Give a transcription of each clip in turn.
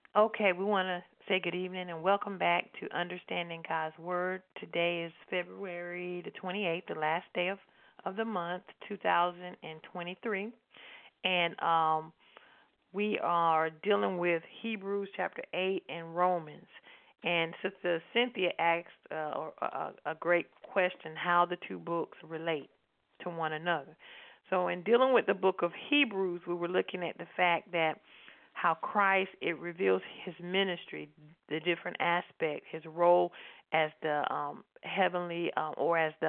Okay, we want to say good evening and welcome back to Understanding God's Word. Today is February the 28th, the last day of the month, 2023. And we are dealing with Hebrews chapter 8 and Romans. And Sister Cynthia asked a great question, how the two books relate to one another. So in dealing with the book of Hebrews, we were looking at the fact that how Christ, it reveals his ministry, the different aspects, his role as the heavenly or as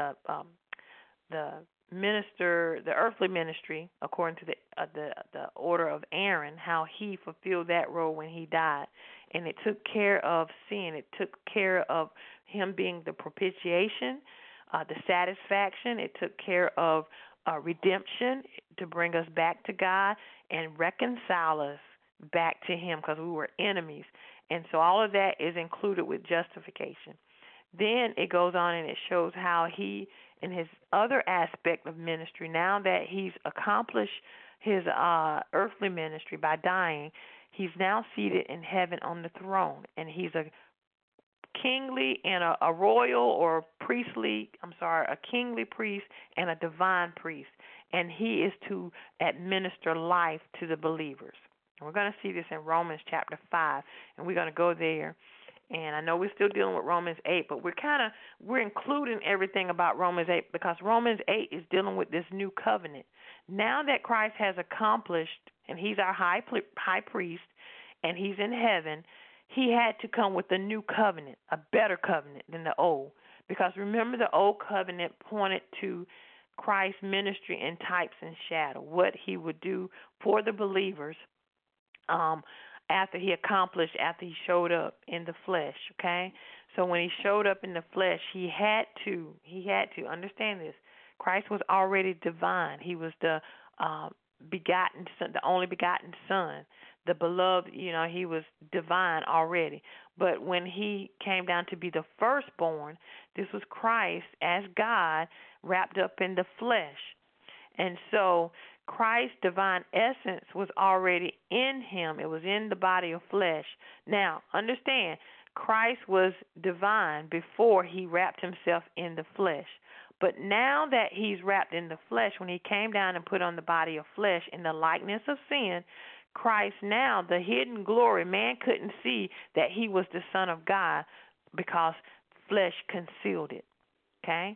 the minister, the earthly ministry, according to the order of Aaron, how he fulfilled that role when he died, and it took care of sin. It took care of him being the propitiation, the satisfaction. It took care of redemption to bring us back to God and reconcile us back to him because we were enemies. And so all of that is included with justification. Then it goes on and it shows how he, in his other aspect of ministry, now that he's accomplished his earthly ministry by dying, he's now seated in heaven on the throne, and he's a kingly and a royal or priestly, a kingly priest and a divine priest, and he is to administer life to the believers. And we're going to see this in Romans chapter 5, and we're going to go there. And I know we're still dealing with Romans 8, but we're including everything about Romans 8 because Romans 8 is dealing with this new covenant. Now that Christ has accomplished, and he's our high priest, and he's in heaven, he had to come with a new covenant, a better covenant than the old. Because remember, the old covenant pointed to Christ's ministry in types and shadow, what he would do for the believers after he showed up in the flesh, okay? So when he showed up in the flesh, he had to understand this. Christ was already divine. He was the begotten son, the only begotten son, the beloved, he was divine already. But when he came down to be the firstborn, this was Christ as God wrapped up in the flesh. And so Christ's divine essence was already in him. It was in the body of flesh. Now, understand, Christ was divine before he wrapped himself in the flesh. But now that he's wrapped in the flesh, when he came down and put on the body of flesh in the likeness of sin, Christ now, the hidden glory, man couldn't see that he was the Son of God because flesh concealed it. Okay?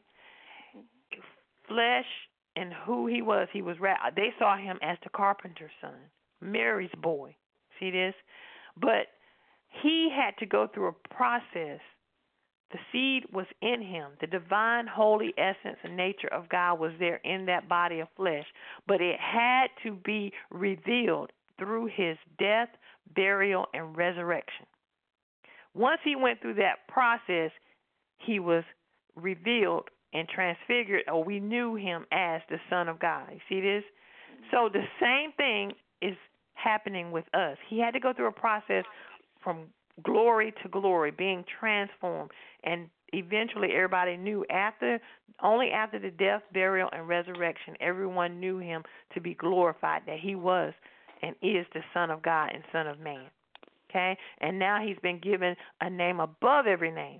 Flesh and who he was wrapped. They saw him as the carpenter's son, Mary's boy. See this? But he had to go through a process. The seed was in him. The divine, holy essence and nature of God was there in that body of flesh. But it had to be revealed through his death, burial, and resurrection. Once he went through that process, he was revealed and transfigured, or we knew him as the Son of God. You see this? So the same thing is happening with us. He had to go through a process from glory to glory, being transformed, and eventually everybody knew only after the death, burial, and resurrection, everyone knew him to be glorified, that he was and is the Son of God and Son of Man. Okay? And now he's been given a name above every name.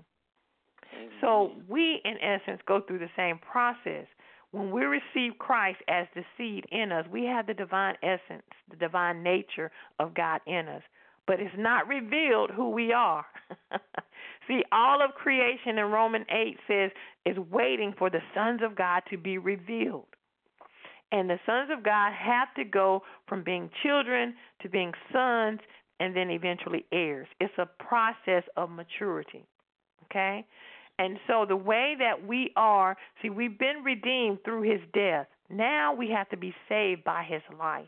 So we, in essence, go through the same process. When we receive Christ as the seed in us, we have the divine essence, the divine nature of God in us. But it's not revealed who we are. See, all of creation in Romans 8 says is waiting for the sons of God to be revealed. And the sons of God have to go from being children to being sons and then eventually heirs. It's a process of maturity, okay? And so the way that we are, see, we've been redeemed through his death. Now we have to be saved by his life.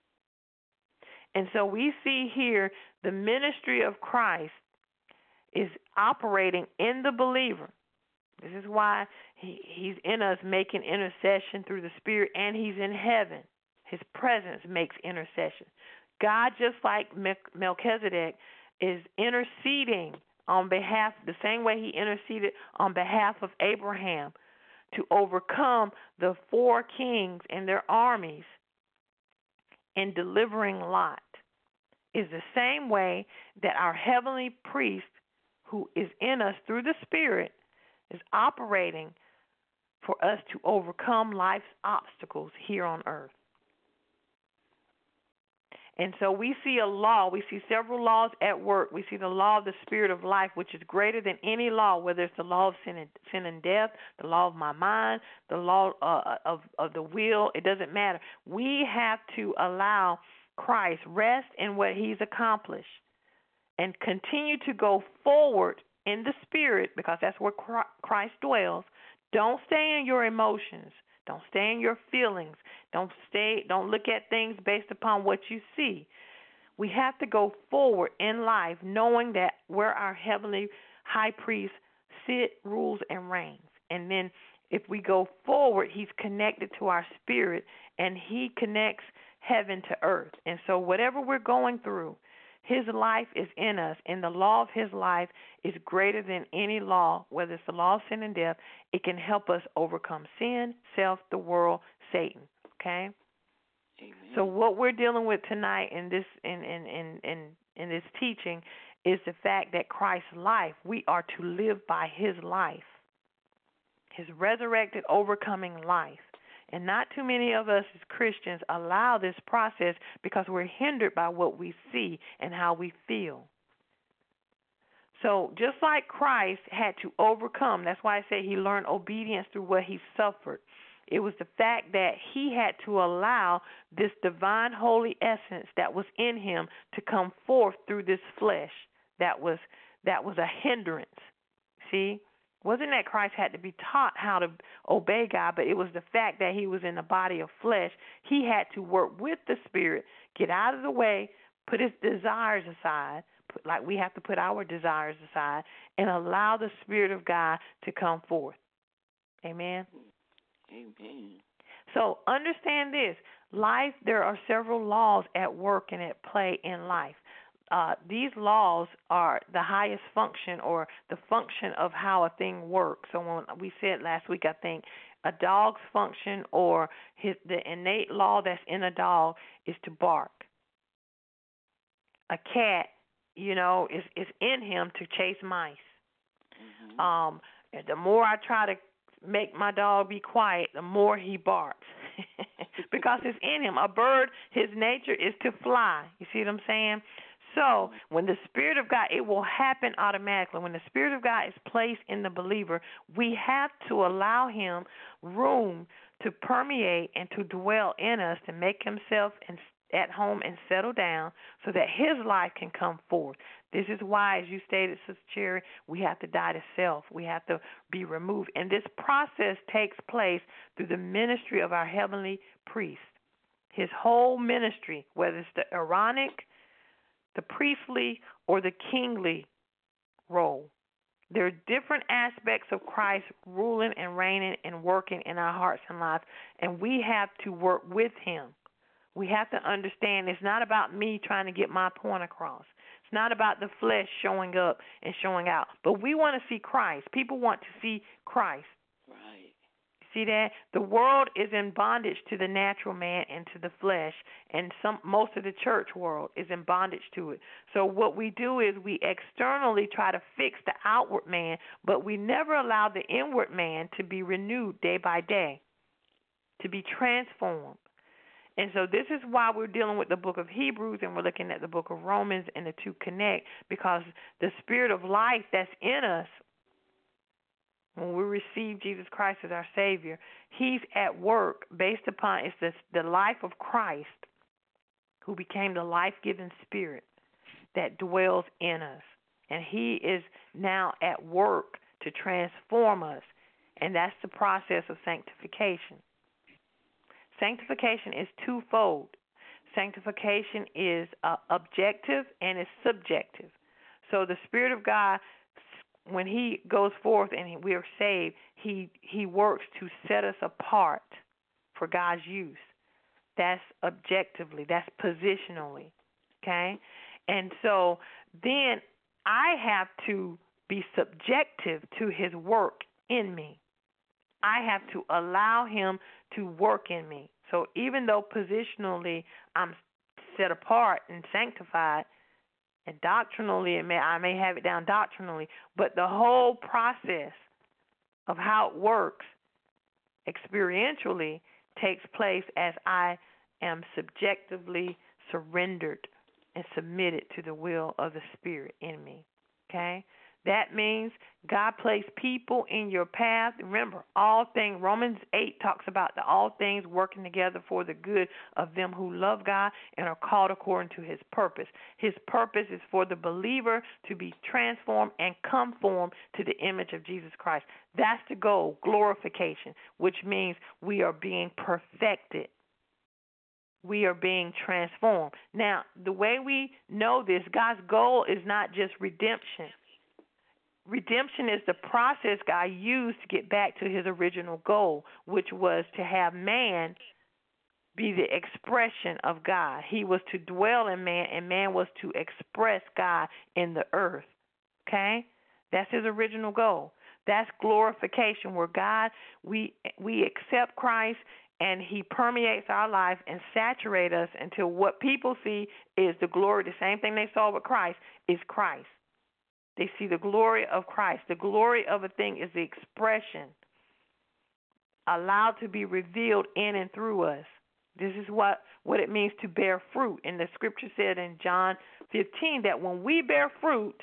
And so we see here the ministry of Christ is operating in the believer. This is why he's in us making intercession through the Spirit, and he's in heaven. His presence makes intercession. God, just like Melchizedek, is interceding on behalf, the same way he interceded on behalf of Abraham to overcome the four kings and their armies in delivering Lot. is the same way that our heavenly priest, who is in us through the Spirit, is operating for us to overcome life's obstacles here on earth. And so we see a law. We see several laws at work. We see the law of the Spirit of life, which is greater than any law, whether it's the law of sin and death, the law of my mind, the law of the will. It doesn't matter. We have to allow Christ rest in what he's accomplished and continue to go forward in the Spirit, because that's where Christ dwells. Don't stay in your emotions. Don't stay in your feelings. Don't look at things based upon what you see. We have to go forward in life knowing that where our heavenly high priest sits, rules, and reigns. And then if we go forward, he's connected to our spirit, and he connects heaven to earth. And so whatever we're going through, his life is in us, and the law of his life is greater than any law, whether it's the law of sin and death. It can help us overcome sin, self, the world, Satan. Okay? Amen. So what we're dealing with tonight in this in this teaching is the fact that Christ's life, we are to live by his life, his resurrected, overcoming life. And not too many of us as Christians allow this process because we're hindered by what we see and how we feel. So just like Christ had to overcome, that's why I say he learned obedience through what he suffered. It was the fact that he had to allow this divine holy essence that was in him to come forth through this flesh. That was a hindrance. See? Wasn't that Christ had to be taught how to obey God, but it was the fact that he was in the body of flesh. He had to work with the Spirit, get out of the way, put his desires aside, like we have to put our desires aside, and allow the Spirit of God to come forth. Amen? Amen. So understand this. Life, there are several laws at work and at play in life. These laws are the highest function, or the function of how a thing works. So when we said last week, I think, a dog's function or the innate law that's in a dog is to bark. A cat, is in him to chase mice. Mm-hmm. The more I try to make my dog be quiet, the more he barks. Because it's in him. A bird, his nature is to fly. You see what I'm saying? So when the Spirit of God, it will happen automatically. When the Spirit of God is placed in the believer, we have to allow him room to permeate and to dwell in us, to make himself at home and settle down so that his life can come forth. This is why, as you stated, Sister Cherry, we have to die to self. We have to be removed. And this process takes place through the ministry of our heavenly priest. His whole ministry, whether it's the Aaronic, the priestly, or the kingly role. There are different aspects of Christ ruling and reigning and working in our hearts and lives, and we have to work with him. We have to understand it's not about me trying to get my point across. It's not about the flesh showing up and showing out. But we want to see Christ. People want to see Christ. Right. See that? The world is in bondage to the natural man and to the flesh, and most of the church world is in bondage to it. So what we do is we externally try to fix the outward man, but we never allow the inward man to be renewed day by day, to be transformed. And so this is why we're dealing with the book of Hebrews and we're looking at the book of Romans, and the two connect, because the Spirit of life that's in us, when we receive Jesus Christ as our Savior, he's at work based upon the life of Christ, who became the life-giving Spirit that dwells in us. And he is now at work to transform us, and that's the process of sanctification. Sanctification is twofold. Sanctification is objective and is subjective. So the Spirit of God, when he goes forth and we are saved, he works to set us apart for God's use. That's objectively. That's positionally. Okay? And so then I have to be subjective to his work in me. I have to allow him to work in me. So even though positionally I'm set apart and sanctified. And doctrinally, I may have it down doctrinally, but the whole process of how it works experientially takes place as I am subjectively surrendered and submitted to the will of the Spirit in me. Okay? That means God placed people in your path. Remember, all things, Romans 8 talks about all things working together for the good of them who love God and are called according to his purpose. His purpose is for the believer to be transformed and conformed to the image of Jesus Christ. That's the goal, glorification, which means we are being perfected. We are being transformed. Now, the way we know this, God's goal is not just redemption. Redemption is the process God used to get back to his original goal, which was to have man be the expression of God. He was to dwell in man, and man was to express God in the earth. Okay? That's his original goal. That's glorification, where God, we accept Christ, and he permeates our life and saturates us until what people see is the glory. The same thing they saw with Christ is Christ. They see the glory of Christ. The glory of a thing is the expression allowed to be revealed in and through us. This is what it means to bear fruit. And the scripture said in John 15 that when we bear fruit,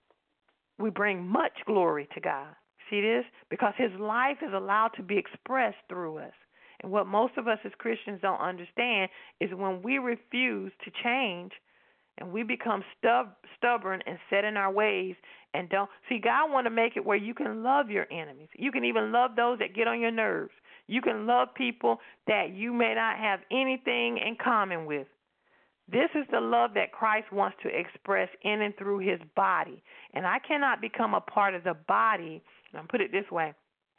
we bring much glory to God. See this? Because his life is allowed to be expressed through us. And what most of us as Christians don't understand is when we refuse to change, and we become stubborn and set in our ways and don't. See, God want to make it where you can love your enemies. You can even love those that get on your nerves. You can love people that you may not have anything in common with. This is the love that Christ wants to express in and through his body. And I cannot become a part of the body. And I'll put it this way.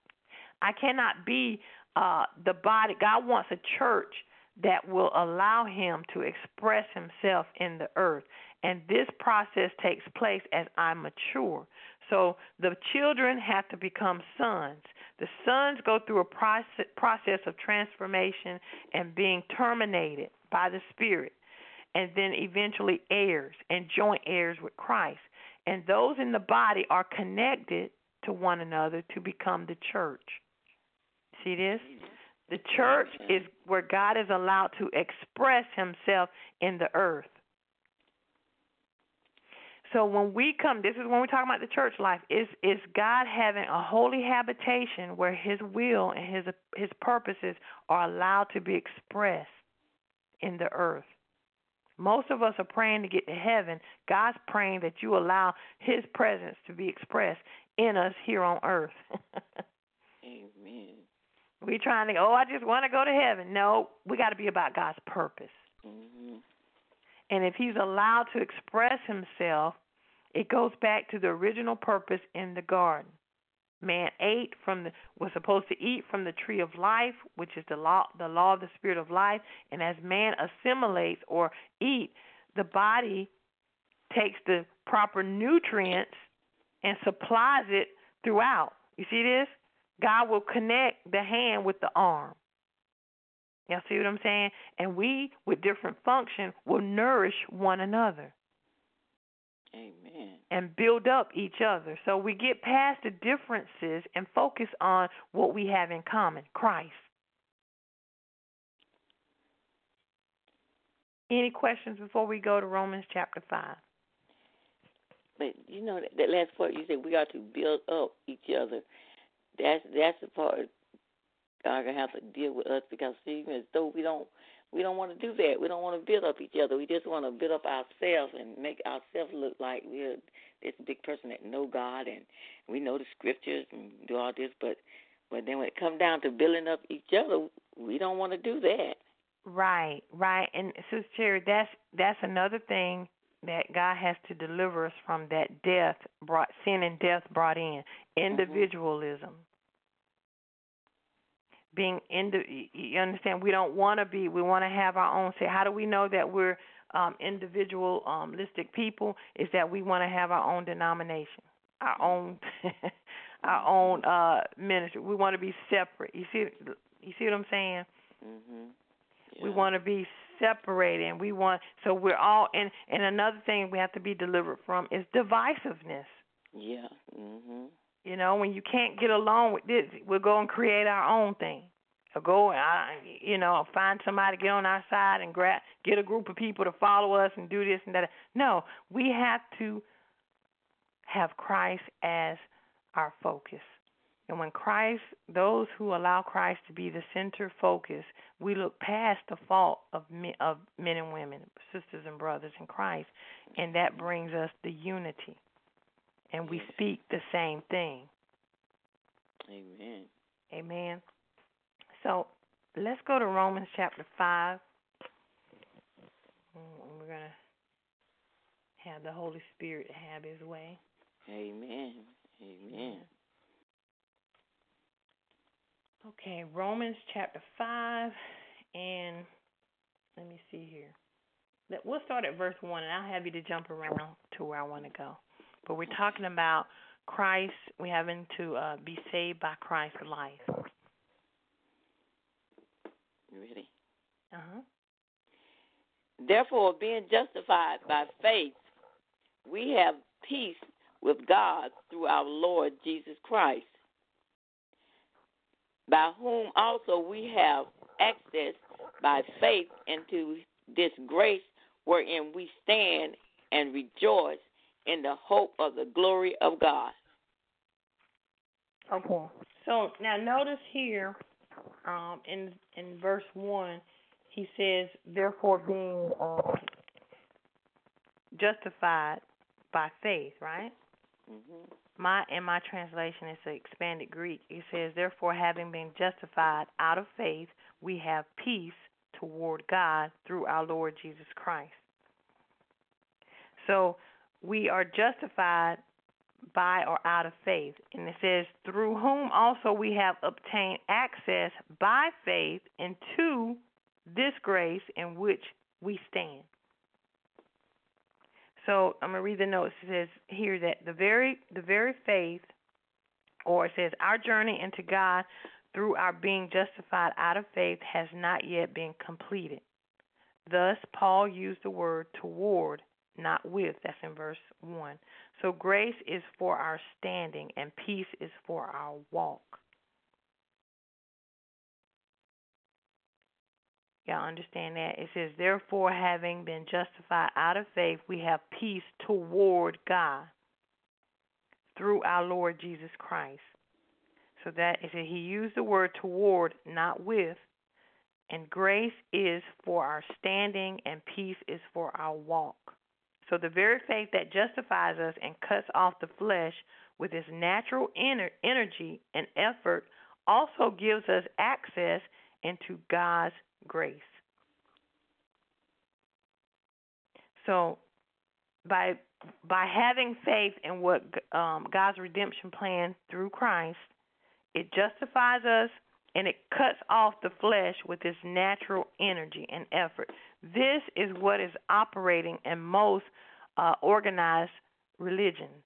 I cannot be the body. God wants a church that will allow him to express himself in the earth. And this process takes place as I mature. So the children have to become sons. The sons go through a process of transformation and being terminated by the Spirit, and then eventually heirs and joint heirs with Christ. And those in the body are connected to one another to become the church. See this? The church is where God is allowed to express himself in the earth. So when we come, this is when we're talking about the church life, is God having a holy habitation where his will and his purposes are allowed to be expressed in the earth. Most of us are praying to get to heaven. God's praying that you allow his presence to be expressed in us here on earth. Amen. We're trying to go, I just want to go to heaven. No, we got to be about God's purpose. Mm-hmm. And if he's allowed to express himself, it goes back to the original purpose in the garden. Man was supposed to eat from the tree of life, which is the law of the spirit of life. And as man assimilates or eat, the body takes the proper nutrients and supplies it throughout. You see this? God will connect the hand with the arm. Y'all see what I'm saying? And we, with different function, will nourish one another. Amen. And build up each other. So we get past the differences and focus on what we have in common, Christ. Any questions before we go to Romans chapter 5? But you know that last part you said we got to build up each other. That's the part God gonna have to deal with us, because see, as though we don't want to do that. We don't want to build up each other. We just want to build up ourselves and make ourselves look like we're this big person that know God and we know the scriptures and do all this. But then when it comes down to building up each other, we don't want to do that. Right. And Sister Cherry, that's another thing that God has to deliver us from, that sin and death brought in. Individualism. You understand, we don't want to be, we want to have our own say. How do we know that we're individualistic people? Is that we want to have our own denomination, our own ministry. We want to be separate. You see what I'm saying? Mm-hmm. Yeah. We want to be separated, and so we're all and another thing we have to be delivered from is divisiveness. Yeah. Mhm. You know, when you can't get along with this, we'll go and create our own thing. Or go and find somebody to get on our side and get a group of people to follow us and do this and that. No, we have to have Christ as our focus. And when those who allow Christ to be the center focus, we look past the fault of men and women, sisters and brothers in Christ, and that brings us the unity. And we speak the same thing. Amen. Amen. So let's go to Romans chapter 5. We're going to have the Holy Spirit have his way. Amen. Amen. Okay, Romans chapter 5, and let me see here. We'll start at verse 1, and I'll have you to jump around to where I want to go. But we're talking about Christ, we're having to be saved by Christ's life. You ready? Uh-huh. Therefore, being justified by faith, we have peace with God through our Lord Jesus Christ, by whom also we have access by faith into this grace wherein we stand and rejoice in the hope of the glory of God. Okay. So now notice here in verse 1, he says, therefore being justified by faith, right? Mm-hmm. In my translation, it's an expanded Greek. It says, therefore, having been justified out of faith, we have peace toward God through our Lord Jesus Christ. So we are justified by or out of faith. And it says, through whom also we have obtained access by faith into this grace in which we stand. So I'm going to read the notes. It says here that the very faith, or it says our journey into God through our being justified out of faith has not yet been completed. Thus, Paul used the word toward, not with. That's in verse 1. So grace is for our standing and peace is for our walk. Y'all understand that? It says, therefore, having been justified out of faith, we have peace toward God through our Lord Jesus Christ. So that is it. He used the word toward, not with. And grace is for our standing and peace is for our walk. So the very faith that justifies us and cuts off the flesh with its natural energy and effort also gives us access into God's grace. So by having faith in what God's redemption plan through Christ, it justifies us and it cuts off the flesh with its natural energy and effort. This is what is operating in most organized religions.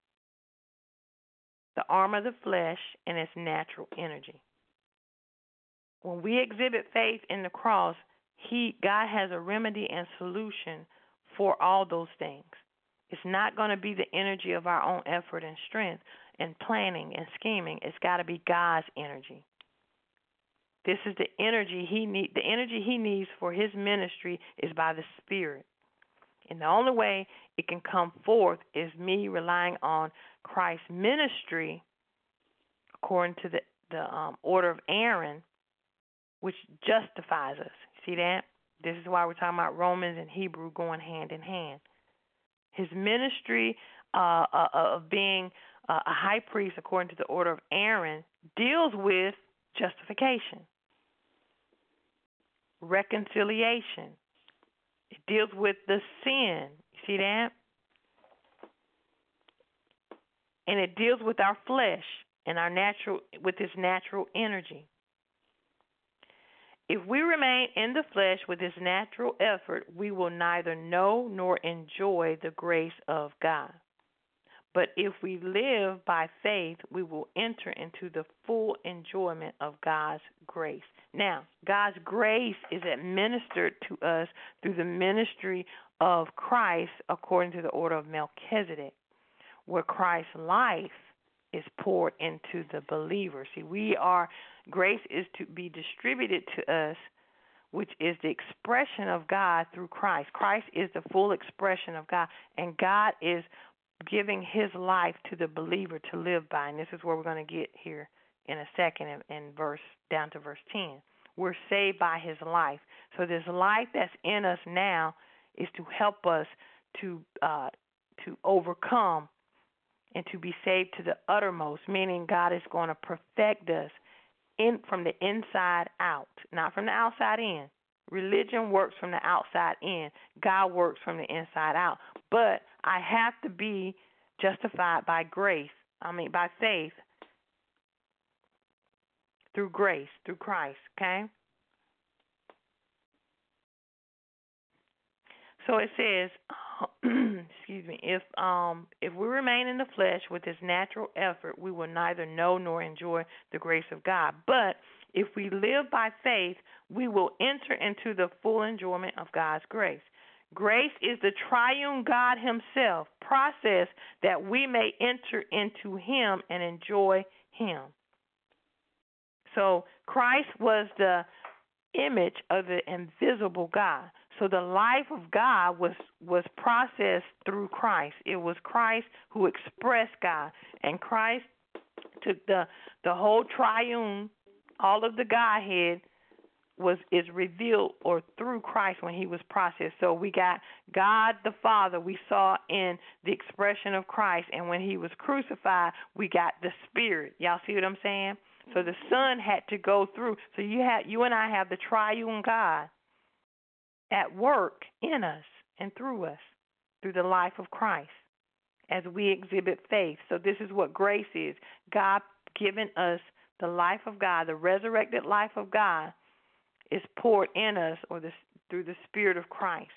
The arm of the flesh and its natural energy. When we exhibit faith in the cross, God has a remedy and solution for all those things. It's not going to be the energy of our own effort and strength and planning and scheming. It's got to be God's energy. This is the energy he needs. The energy he needs for his ministry is by the Spirit. And the only way it can come forth is me relying on Christ's ministry according to the order of Aaron, which justifies us. See that? This is why we're talking about Romans and Hebrew going hand in hand. His ministry of being a high priest according to the order of Aaron deals with justification, reconciliation. It deals with the sin. You see that? And it deals with our flesh and with its natural energy. If we remain in the flesh with this natural effort, we will neither know nor enjoy the grace of God. But if we live by faith, we will enter into the full enjoyment of God's grace. Now, God's grace is administered to us through the ministry of Christ according to the order of Melchizedek, where Christ's life is poured into the believer. See, grace is to be distributed to us, which is the expression of God through Christ. Christ is the full expression of God, and God is giving his life to the believer to live by. And this is where we're going to get here in a second in down to verse 10. We're saved by his life. So this life that's in us now is to help us to overcome and to be saved to the uttermost, meaning God is going to perfect us from the inside out, not from the outside in. Religion works from the outside in. God works from the inside out. But I have to be justified by by faith, through grace, through Christ, okay? So it says, excuse me, if we remain in the flesh with this natural effort, we will neither know nor enjoy the grace of God. But if we live by faith, we will enter into the full enjoyment of God's grace. Grace is the triune God himself process that we may enter into him and enjoy him. So Christ was the image of the invisible God. So the life of God was processed through Christ. It was Christ who expressed God. And Christ took the whole triune, all of the Godhead is revealed or through Christ when he was processed. So we got God the Father we saw in the expression of Christ, and when he was crucified, we got the Spirit. Y'all see what I'm saying? So the Son had to go through. So you and I have the triune God at work in us and through us, through the life of Christ, as we exhibit faith. So this is what grace is. God giving us the life of God, the resurrected life of God, is poured in us through the Spirit of Christ,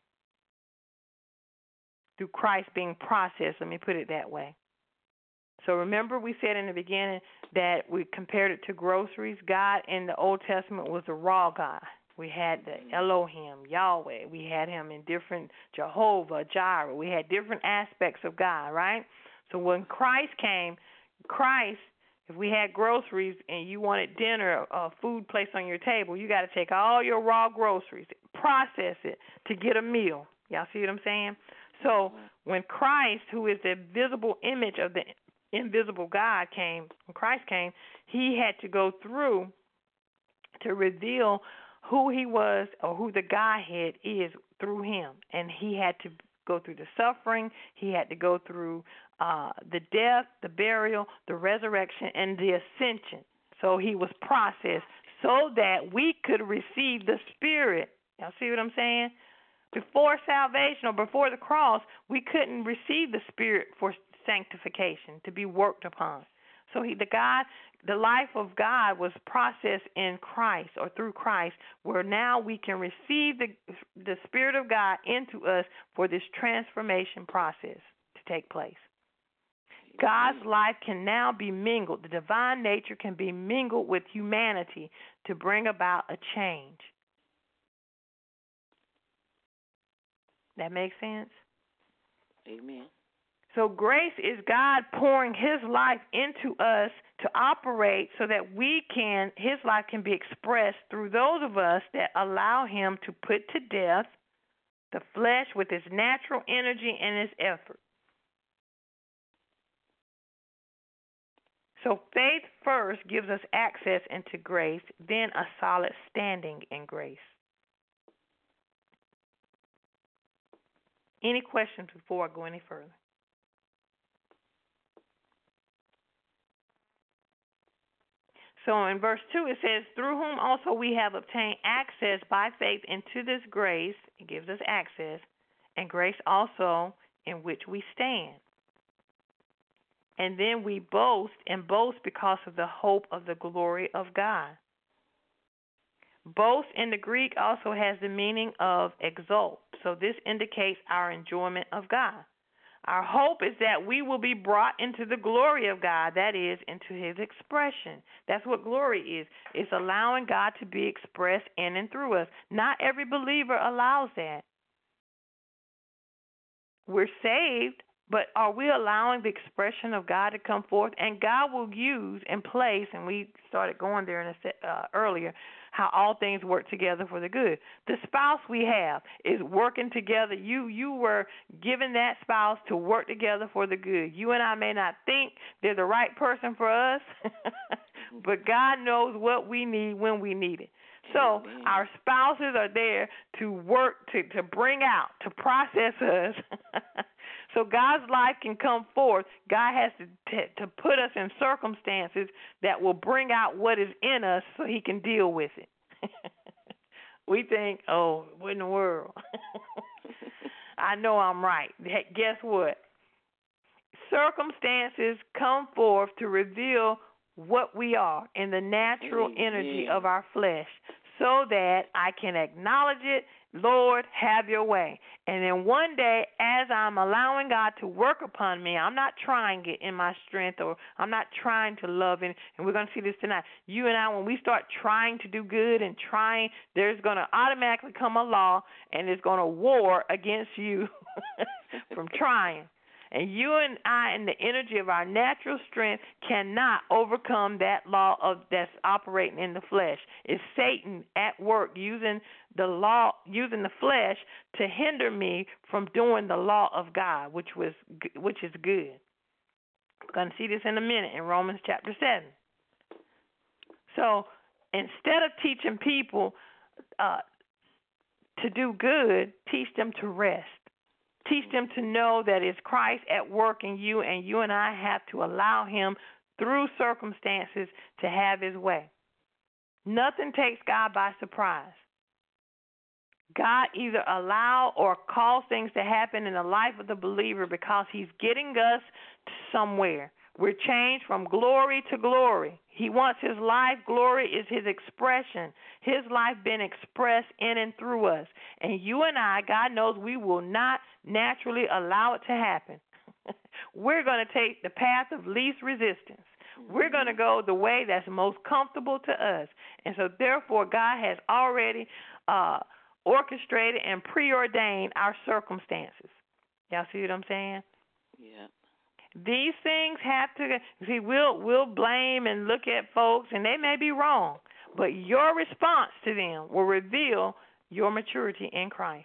through Christ being processed. Let me put it that way. So remember we said in the beginning that we compared it to groceries. God in the Old Testament was a raw God. We had the Elohim, Yahweh. We had him in different, Jehovah, Jireh. We had different aspects of God, right? So when Christ came, if we had groceries and you wanted dinner or food placed on your table, you got to take all your raw groceries, process it to get a meal. Y'all see what I'm saying? So when Christ, who is the visible image of the invisible God, when Christ came, he had to go through to reveal who he was or who the Godhead is through him. And he had to go through the suffering. He had to go through the death, the burial, the resurrection, and the ascension. So he was processed so that we could receive the Spirit. Y'all see what I'm saying? Before salvation or before the cross, we couldn't receive the Spirit for sanctification, to be worked upon. So the life of God was processed in Christ or through Christ, where now we can receive the Spirit of God into us for this transformation process to take place. God's life can now be mingled. The divine nature can be mingled with humanity to bring about a change. That makes sense? Amen. So grace is God pouring his life into us to operate so that his life can be expressed through those of us that allow him to put to death the flesh with its natural energy and its effort. So faith first gives us access into grace, then a solid standing in grace. Any questions before I go any further? So in verse 2 it says, through whom also we have obtained access by faith into this grace. It gives us access, and grace also in which we stand. And then we boast because of the hope of the glory of God. Boast in the Greek also has the meaning of exult. So this indicates our enjoyment of God. Our hope is that we will be brought into the glory of God, that is, into his expression. That's what glory is. It's allowing God to be expressed in and through us. Not every believer allows that. We're saved, but are we allowing the expression of God to come forth? And God will use and place, and we started going there earlier, how all things work together for the good. The spouse we have is working together. You were given that spouse to work together for the good. You and I may not think they're the right person for us, but God knows what we need when we need it. So our spouses are there to work, to bring out, to process us, so God's life can come forth. God has to put us in circumstances that will bring out what is in us so he can deal with it. We think, oh, what in the world? I know I'm right. Guess what? Circumstances come forth to reveal what we are in the natural energy of our flesh, so that I can acknowledge it. Lord, have your way. And then one day, as I'm allowing God to work upon me, I'm not trying it in my strength, or I'm not trying to love it. And we're going to see this tonight. You and I, when we start trying to do good and trying, there's going to automatically come a law, and it's going to war against you from trying. And you and I, in the energy of our natural strength, cannot overcome that law that's operating in the flesh. It's Satan at work using the flesh to hinder me from doing the law of God, which is good. We're going to see this in a minute in Romans chapter 7. So instead of teaching people to do good, teach them to rest. Teach them to know that it's Christ at work in you, and you and I have to allow him through circumstances to have his way. Nothing takes God by surprise. God either allow or cause things to happen in the life of the believer because he's getting us somewhere. We're changed from glory to glory. He wants his life. Glory is his expression. His life being expressed in and through us. And you and I, God knows, we will not naturally allow it to happen. We're going to take the path of least resistance. We're going to go the way that's most comfortable to us. And so, therefore, God has already orchestrated and preordained our circumstances. Y'all see what I'm saying? Yeah. These things have to see. We'll blame and look at folks, and they may be wrong, but your response to them will reveal your maturity in Christ.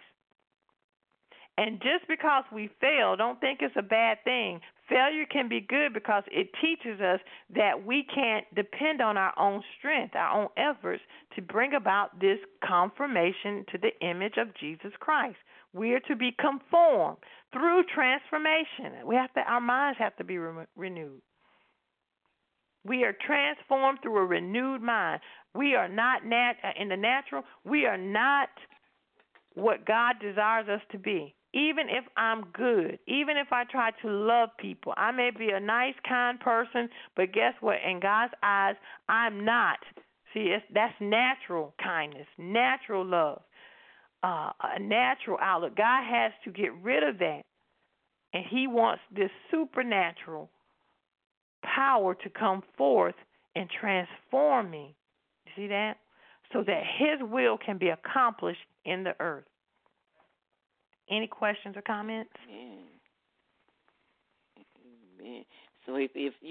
And just because we fail, don't think it's a bad thing. Failure can be good because it teaches us that we can't depend on our own strength, our own efforts to bring about this conformation to the image of Jesus Christ. We are to be conformed through transformation. Our minds have to be renewed. We are transformed through a renewed mind. We are not in the natural. We are not what God desires us to be. Even if I'm good, even if I try to love people, I may be a nice, kind person, but guess what? In God's eyes, I'm not. See, that's natural kindness, natural love, a natural outlook. God has to get rid of that, and he wants this supernatural power to come forth and transform me. You see that? So that his will can be accomplished in the earth. Any questions or comments? Amen. So if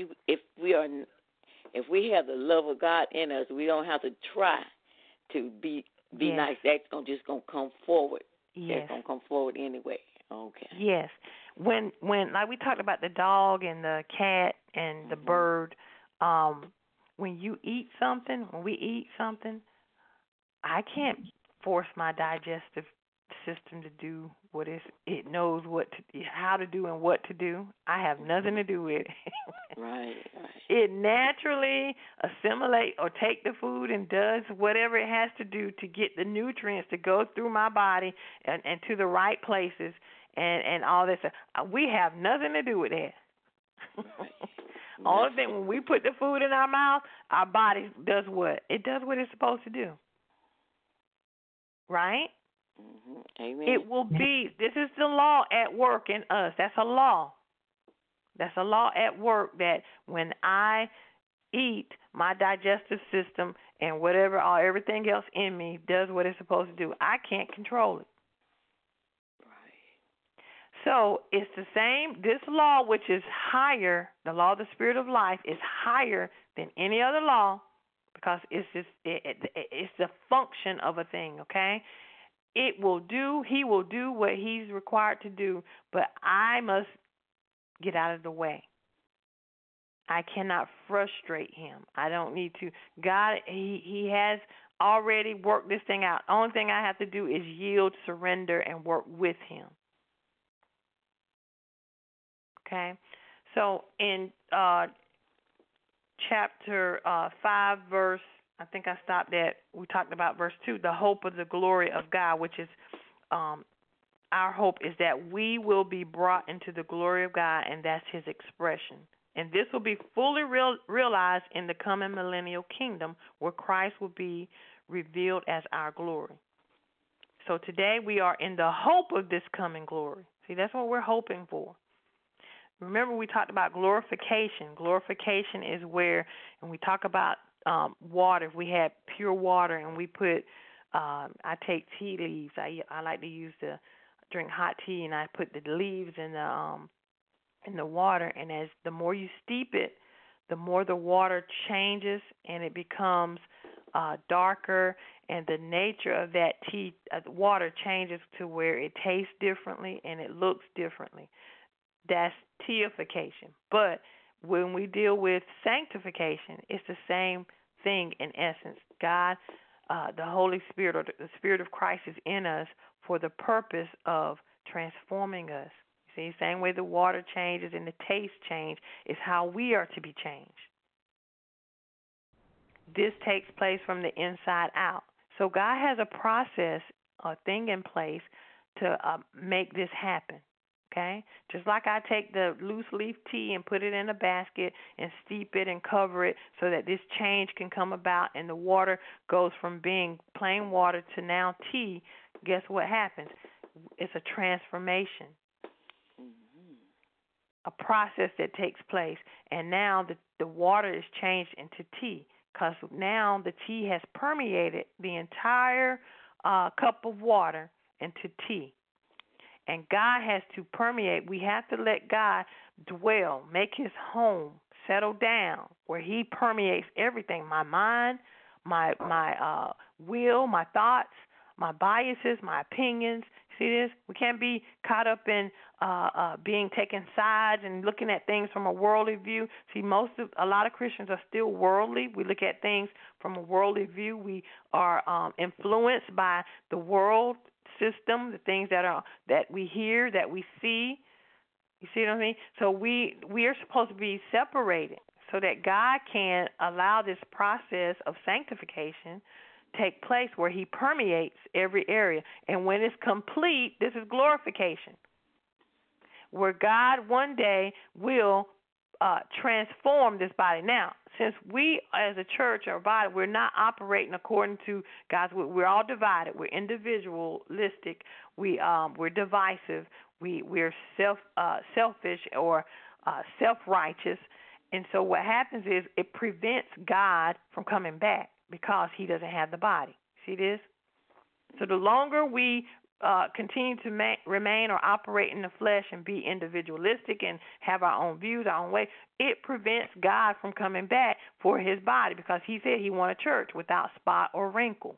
we have the love of God in us, we don't have to try to be yes. nice. That's just gonna come forward. Yes. That's gonna come forward anyway. Okay. Yes. When like we talked about the dog and the cat and the bird, when we eat something, I can't force my digestive system to do what it knows how to do and what to do. I have nothing to do with it. Right. It naturally assimilates or take the food and does whatever it has to do to get the nutrients to go through my body and to the right places and all this. We have nothing to do with that. Right. Only thing, when we put the food in our mouth, our body does what? It does what it's supposed to do. Right? Amen. It will be, this is the law at work in us. That's a law. That's a law at work that when I eat, my digestive system and whatever, everything else in me does what it's supposed to do. I can't control it. So it's the same, this law, which is higher, the law of the Spirit of life, is higher than any other law because it's just it's the function of a thing, okay? He will do what he's required to do, but I must get out of the way. I cannot frustrate him. I don't need to. God, he has already worked this thing out. Only thing I have to do is yield, surrender, and work with him. Okay? So in chapter 5, verse, I think I stopped at, we talked about verse 2, the hope of the glory of God, which is our hope is that we will be brought into the glory of God, and that's his expression. And this will be fully realized in the coming millennial kingdom where Christ will be revealed as our glory. So today we are in the hope of this coming glory. See, that's what we're hoping for. Remember we talked about glorification. Glorification is where, and we talk about water. If we had pure water and we put, I take tea leaves. I like to drink hot tea, and I put the leaves in the water, and as the more you steep it, the more the water changes and it becomes darker, and the nature of that tea water changes to where it tastes differently and it looks differently. That's teification. But when we deal with sanctification, it's the same thing in essence. God, the Holy Spirit, or the Spirit of Christ is in us for the purpose of transforming us. See, same way the water changes and the taste change is how we are to be changed. This takes place from the inside out. So God has a process, a thing in place to make this happen. Okay? Just like I take the loose leaf tea and put it in a basket and steep it and cover it so that this change can come about and the water goes from being plain water to now tea, guess what happens? It's a transformation. A process that takes place, and now the water is changed into tea because now the tea has permeated the entire cup of water into tea. And God has to permeate. We have to let God dwell, make his home, settle down, where he permeates everything, my mind, my will, my thoughts, my biases, my opinions. See this? We can't be caught up in being taken sides and looking at things from a worldly view. See, a lot of Christians are still worldly. We look at things from a worldly view. We are influenced by the world system, the things that we hear, that we see. You see what I mean? So we are supposed to be separated so that God can allow this process of sanctification take place where he permeates every area. And when it's complete, this is glorification, where God one day will transform this body. Now, since we as a church or body, we're not operating according to God's will. We're all divided. We're individualistic. We're divisive. We're selfish or self-righteous. And so what happens is it prevents God from coming back because he doesn't have the body. See this? So the longer we continue to remain or operate in the flesh and be individualistic and have our own views, our own way, it prevents God from coming back for his body because he said he wanted a church without spot or wrinkle.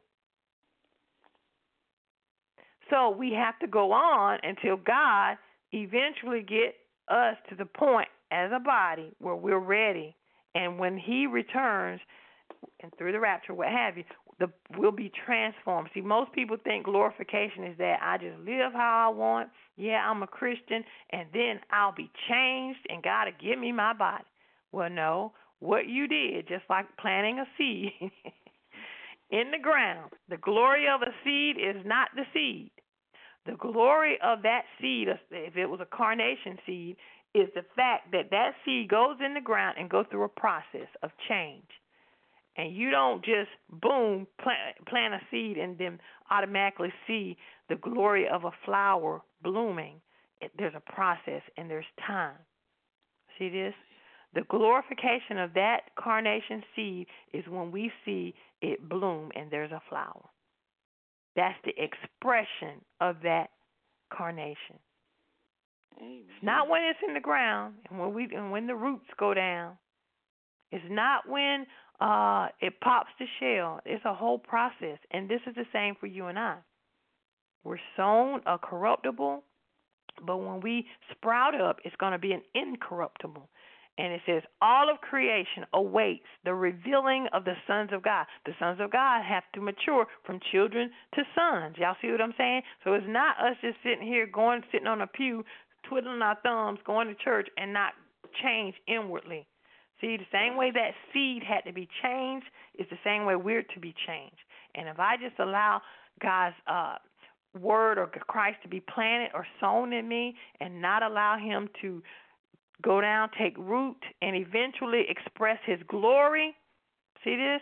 So we have to go on until God eventually get us to the point as a body where we're ready. And when he returns, and through the rapture, what have you, we'll be transformed. See, most people think glorification is that I just live how I want. Yeah, I'm a Christian, and then I'll be changed, and God will give me my body. Well, no. What you did, just like planting a seed in the ground, the glory of a seed is not the seed. The glory of that seed, if it was a carnation seed, is the fact that that seed goes in the ground and goes through a process of change. And you don't just, boom, plant a seed and then automatically see the glory of a flower blooming. There's a process and there's time. See this? The glorification of that carnation seed is when we see it bloom and there's a flower. That's the expression of that carnation. Amen. It's not when it's in the ground and when the roots go down. It's not when it pops the shell. It's a whole process, and this is the same for you and I. We're sown a corruptible, but when we sprout up, it's going to be an incorruptible. And it says, all of creation awaits the revealing of the sons of God. The sons of God have to mature from children to sons. Y'all see what I'm saying? So it's not us just sitting here sitting on a pew, twiddling our thumbs, going to church, and not change inwardly. See, the same way that seed had to be changed is the same way we're to be changed. And if I just allow God's word or Christ to be planted or sown in me and not allow him to go down, take root, and eventually express his glory, see this?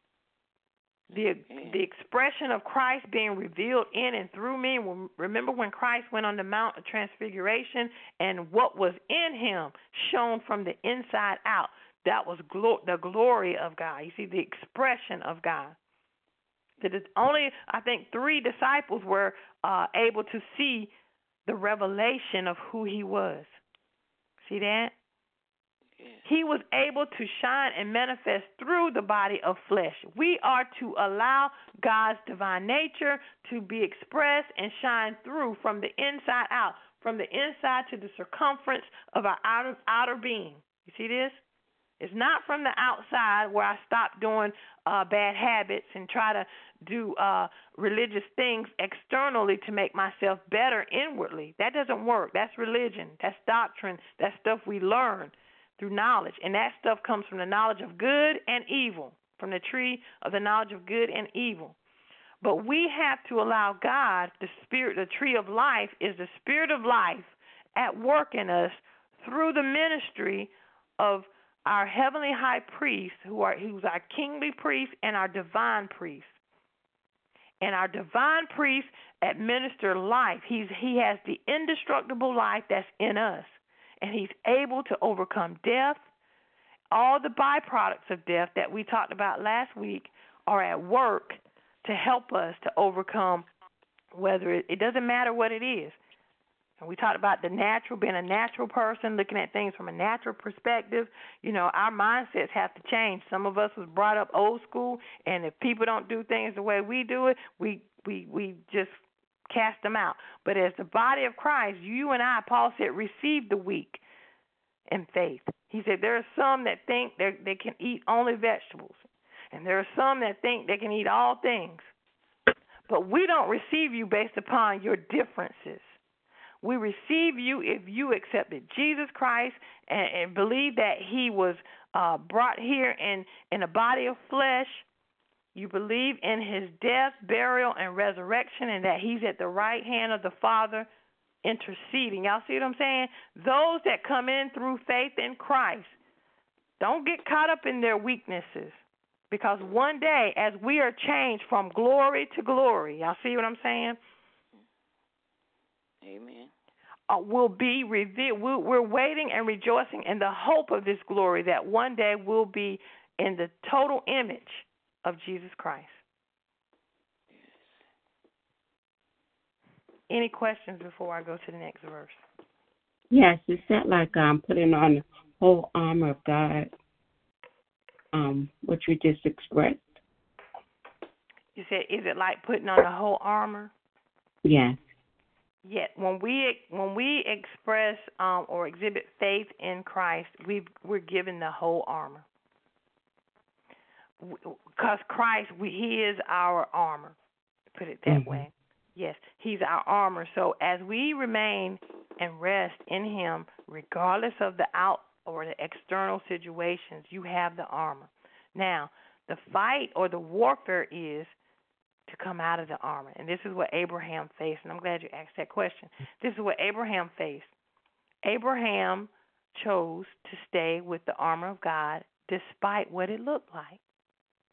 The expression of Christ being revealed in and through me. Remember when Christ went on the Mount of Transfiguration and what was in him shone from the inside out. That was the glory of God. You see, the expression of God. That it's only, I think, 3 disciples were able to see the revelation of who he was. See that? He was able to shine and manifest through the body of flesh. We are to allow God's divine nature to be expressed and shine through from the inside out, from the inside to the circumference of our outer being. You see this? It's not from the outside where I stop doing bad habits and try to do religious things externally to make myself better inwardly. That doesn't work. That's religion. That's doctrine. That's stuff we learn through knowledge. And that stuff comes from the knowledge of good and evil, from the tree of the knowledge of good and evil. But we have to allow God, the Spirit, the tree of life is the Spirit of life at work in us through the ministry of our heavenly high priest, who's our kingly priest and our divine priest. And our divine priest administers life. He has the indestructible life that's in us. And he's able to overcome death. All the byproducts of death that we talked about last week are at work to help us to overcome, whether it doesn't matter what it is. And we talked about the natural, being a natural person, looking at things from a natural perspective. You know, our mindsets have to change. Some of us was brought up old school, and if people don't do things the way we do it, we just cast them out. But as the body of Christ, you and I, Paul said, receive the weak in faith. He said there are some that think they can eat only vegetables, and there are some that think they can eat all things. But we don't receive you based upon your differences. We receive you if you accepted Jesus Christ and believe that he was brought here in a body of flesh. You believe in his death, burial, and resurrection, and that he's at the right hand of the Father interceding. Y'all see what I'm saying? Those that come in through faith in Christ, don't get caught up in their weaknesses, because one day as we are changed from glory to glory, y'all see what I'm saying? Amen. Will be revealed. We're waiting and rejoicing in the hope of this glory that one day we'll be in the total image of Jesus Christ. Yes. Any questions before I go to the next verse? Yes, is that like putting on the whole armor of God, what you just expressed? You said, is it like putting on the whole armor? Yes. Yeah, when we express or exhibit faith in Christ, we're given the whole armor. Because Christ, he is our armor. Put it that way. Yes, he's our armor. So as we remain and rest in him, regardless of the out or the external situations, you have the armor. Now, the fight or the warfare is to come out of the armor. And this is what Abraham faced, and I'm glad you asked that question. This is what Abraham faced. Abraham chose to stay with the armor of God despite what it looked like.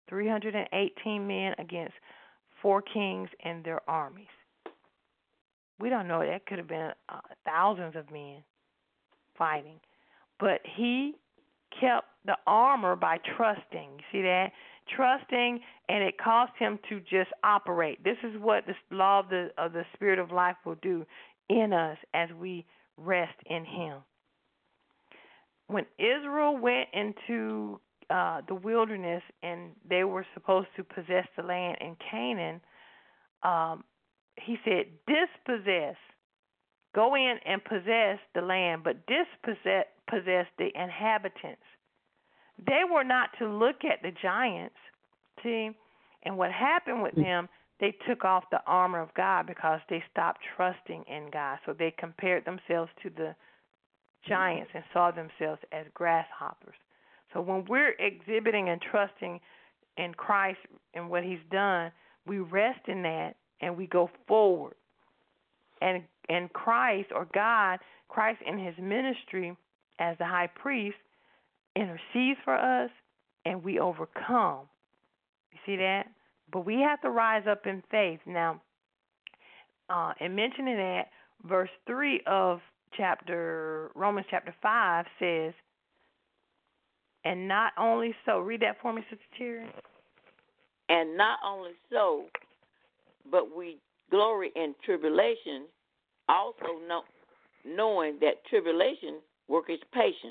318 men against 4 kings and their armies. We don't know. That could have been thousands of men fighting. But he kept the armor by trusting. You see that? Trusting, and it caused him to just operate. This is what the law of the Spirit of life will do in us as we rest in him. When Israel went into the wilderness and they were supposed to possess the land in Canaan, he said, dispossess. Go in and possess the land, but dispossess the inhabitants. They were not to look at the giants, see? And what happened with them, they took off the armor of God because they stopped trusting in God. So they compared themselves to the giants and saw themselves as grasshoppers. So when we're exhibiting and trusting in Christ and what he's done, we rest in that and we go forward. And Christ, or God, Christ in his ministry as the high priest, intercedes for us and we overcome. You see that? But we have to rise up in faith. Now, in mentioning that, verse 3 of Romans chapter 5 says, and not only so, read that for me, Sister Terry. And not only so, but we glory in tribulation, also knowing that tribulation worketh patience.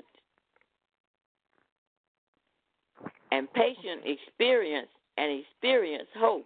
And patient experience, and experience hope.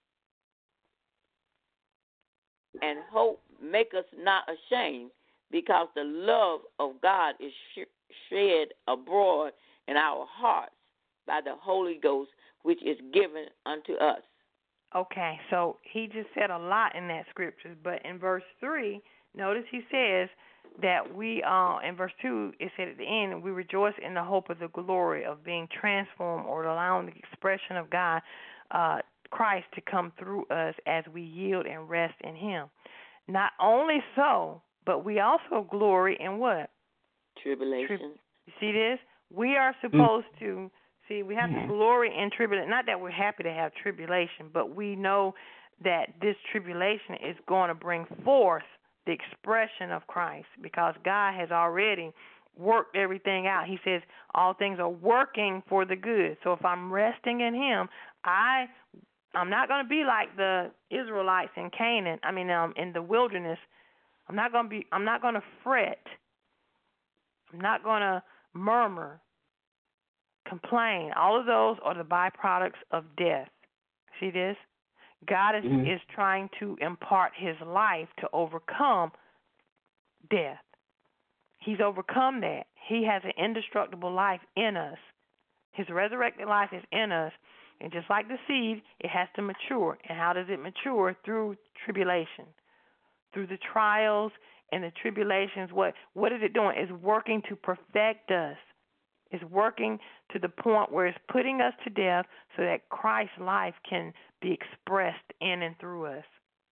And hope make us not ashamed, because the love of God is shed abroad in our hearts by the Holy Ghost, which is given unto us. Okay, so he just said a lot in that scripture, but in verse 3, notice he says that we, in verse 2, it said at the end, we rejoice in the hope of the glory of being transformed, or allowing the expression of God, Christ, to come through us as we yield and rest in him. Not only so, but we also glory in what? Tribulation. You see this? We are supposed to, we have to glory in tribulation. Not that we're happy to have tribulation, but we know that this tribulation is going to bring forth the expression of Christ, because God has already worked everything out. He says all things are working for the good. So if I'm resting in him, I'm not going to be like the Israelites in Canaan. In the wilderness. I'm not going to fret. I'm not going to murmur, complain. All of those are the byproducts of death. See this? God is trying to impart his life to overcome death. He's overcome that. He has an indestructible life in us. His resurrected life is in us. And just like the seed, it has to mature. And how does it mature? Through tribulation. Through the trials and the tribulations. What is it doing? It's working to perfect us. It's working to the point where it's putting us to death so that Christ's life can be expressed in and through us.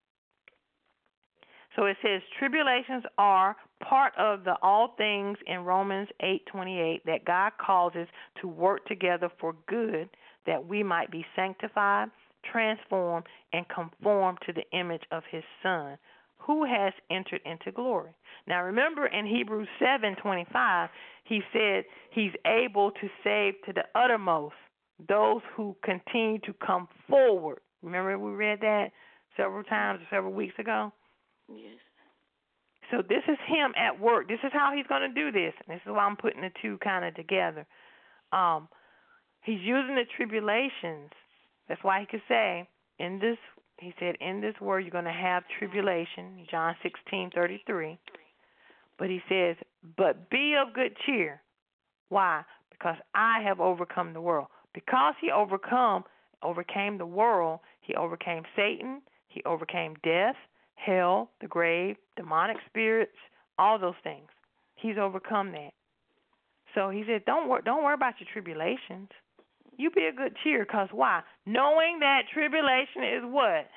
So it says tribulations are part of the all things in Romans 8:28 that God causes to work together for good, that we might be sanctified, transformed, and conformed to the image of his Son, who has entered into glory. Now remember in Hebrews 7:25, he said he's able to save to the uttermost those who continue to come forward. Remember we read that several times, several weeks ago? Yes. So this is him at work. This is how he's going to do this. And this is why I'm putting the two kind of together. He's using the tribulations. That's why he could say, he said, in this word you're going to have tribulation, John 16:33. But he says, but be of good cheer. Why? Because I have overcome the world. Because he overcame the world, he overcame Satan, he overcame death, hell, the grave, demonic spirits, all those things. He's overcome that. So he said, don't worry about your tribulations. You be of good cheer, because why? Knowing that tribulation is what?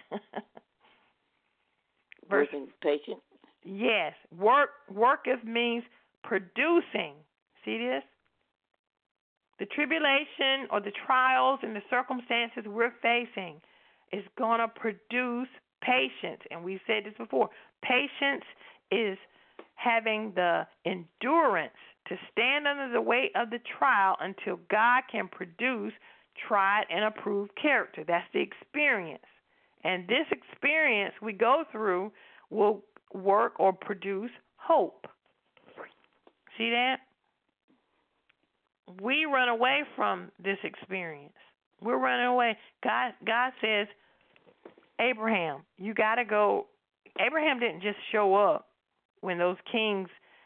Working patient. Yes. Worketh means producing. See this? The tribulation or the trials and the circumstances we're facing is going to produce patience. And we said this before. Patience is having the endurance to stand under the weight of the trial until God can produce tried and approved character. That's the experience. And this experience we go through will work or produce hope. See that? We run away from this experience. We're running away. God says, Abraham, you got to go. Abraham didn't just show up when those kings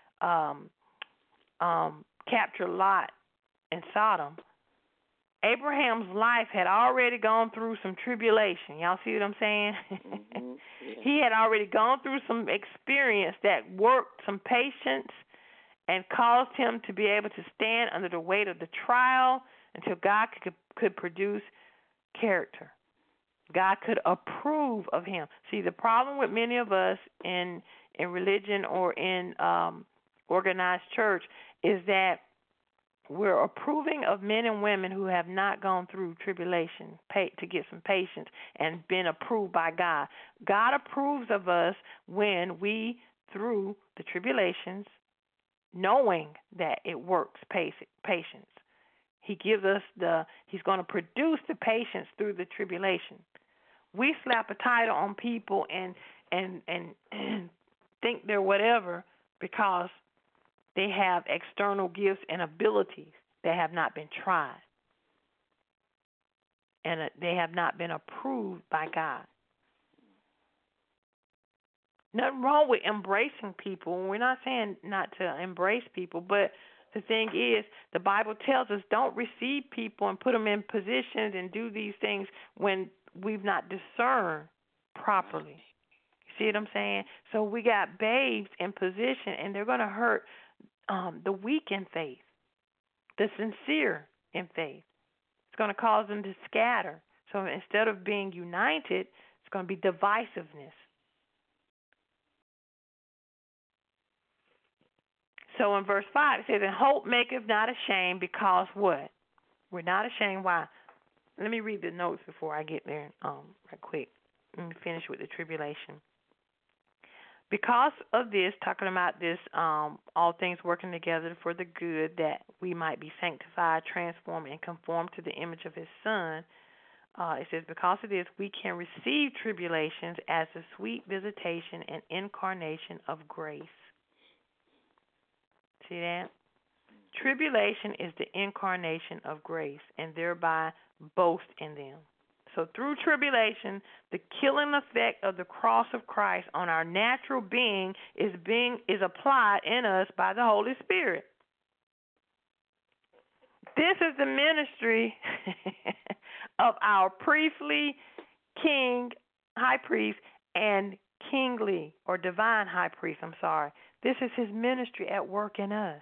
captured Lot and Sodom. Abraham's life had already gone through some tribulation. Y'all see what I'm saying? Mm-hmm. Yeah. He had already gone through some experience that worked some patience and caused him to be able to stand under the weight of the trial until God could produce character. God could approve of him. See, the problem with many of us in religion or in organized church is that we're approving of men and women who have not gone through tribulation to get some patience and been approved by God. God approves of us when we, through the tribulations, knowing that it works patience. He gives us He's going to produce the patience through the tribulation. We slap a title on people and think they're whatever because they have external gifts and abilities that have not been tried. And they have not been approved by God. Nothing wrong with embracing people. We're not saying not to embrace people, but the thing is, the Bible tells us don't receive people and put them in positions and do these things when we've not discerned properly. See what I'm saying? So we got babes in position, and they're going to hurt the weak in faith, the sincere in faith. It's going to cause them to scatter. So instead of being united, it's going to be divisiveness. So in verse 5, it says, and hope maketh not ashamed, because what? We're not ashamed. Why? Let me read the notes before I get there right quick. Let me finish with the tribulation. Because of this, talking about this, all things working together for the good, that we might be sanctified, transformed, and conformed to the image of his Son, it says, because of this, we can receive tribulations as a sweet visitation and incarnation of grace. See that? Tribulation is the incarnation of grace, and thereby boast in them. So through tribulation, the killing effect of the cross of Christ on our natural being is applied in us by the Holy Spirit. This is the ministry of our priestly king, high priest, and kingly or divine high priest. This is his ministry at work in us.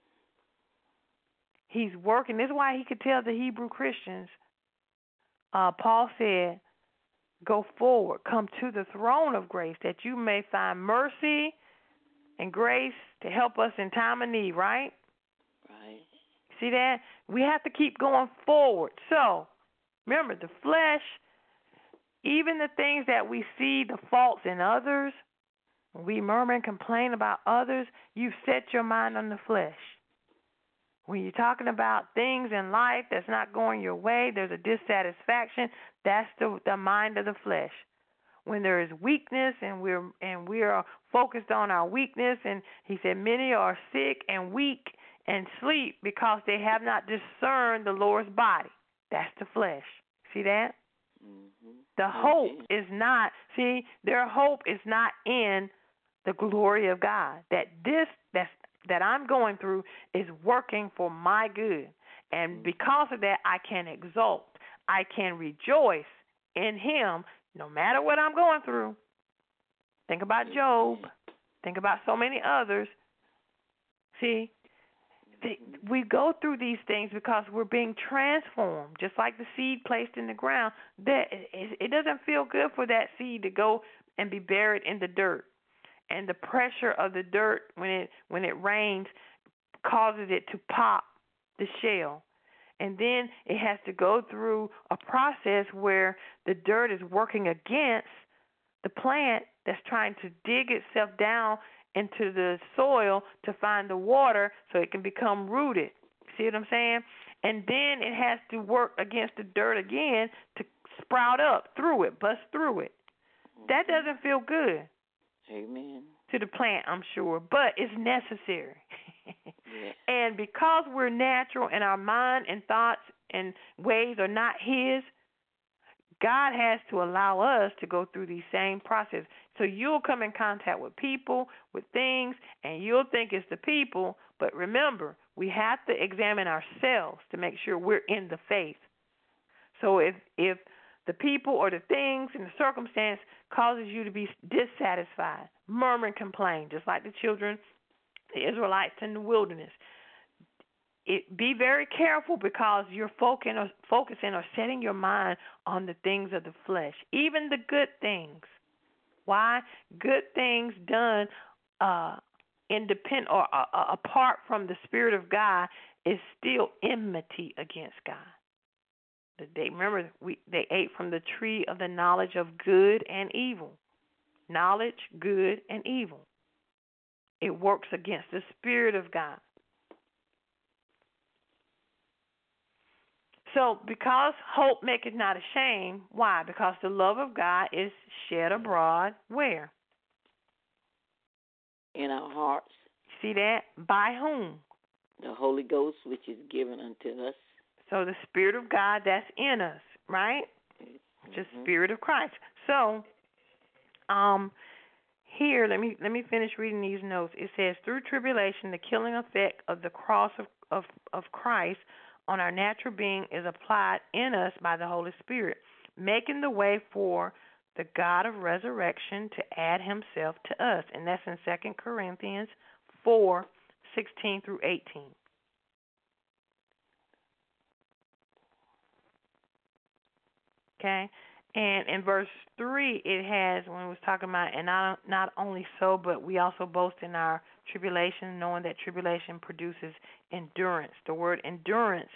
He's working. This is why he could tell the Hebrew Christians, Paul said, go forward, come to the throne of grace that you may find mercy and grace to help us in time of need, right? Right. See that? We have to keep going forward. So, remember, the flesh, even the things that we see, the faults in others, we murmur and complain about others, you've set your mind on the flesh. When you're talking about things in life that's not going your way, there's a dissatisfaction, that's the mind of the flesh. When there is weakness and we are focused on our weakness, and he said many are sick and weak and sleep because they have not discerned the Lord's body. That's the flesh. See that? Mm-hmm. The hope is not, their hope is not in the glory of God. That I'm going through is working for my good. And because of that, I can exult. I can rejoice in him no matter what I'm going through. Think about Job. Think about so many others. See, we go through these things because we're being transformed, just like the seed placed in the ground. It doesn't feel good for that seed to go and be buried in the dirt. And the pressure of the dirt when it rains causes it to pop the shell. And then it has to go through a process where the dirt is working against the plant that's trying to dig itself down into the soil to find the water so it can become rooted. See what I'm saying? And then it has to work against the dirt again to sprout up through it, bust through it. That doesn't feel good. Amen. To the plant, I'm sure, but it's necessary. Yeah. And because we're natural and our mind and thoughts and ways are not His, God has to allow us to go through these same processes. So you'll come in contact with people, with things, and you'll think it's the people. But remember, we have to examine ourselves to make sure we're in the faith. So if the people or the things and the circumstance causes you to be dissatisfied, murmur and complain, just like the children, the Israelites in the wilderness, be very careful because you're focusing or setting your mind on the things of the flesh, even the good things. Why? Good things done independent or apart from the Spirit of God is still enmity against God. Remember, they ate from the tree of the knowledge of good and evil. Knowledge, good, and evil. It works against the Spirit of God. So, because hope maketh not ashamed, why? Because the love of God is shed abroad, where? In our hearts. See that? By whom? The Holy Ghost, which is given unto us. So the Spirit of God that's in us, right? Just Spirit of Christ. So, here, let me finish reading these notes. It says, through tribulation, the killing effect of the cross of Christ on our natural being is applied in us by the Holy Spirit, making the way for the God of resurrection to add Himself to us. And that's in 2 Corinthians 4:16 through 18. Okay? And in verse 3, it has, when it was talking about, and not only so, but we also boast in our tribulation, knowing that tribulation produces endurance. The word endurance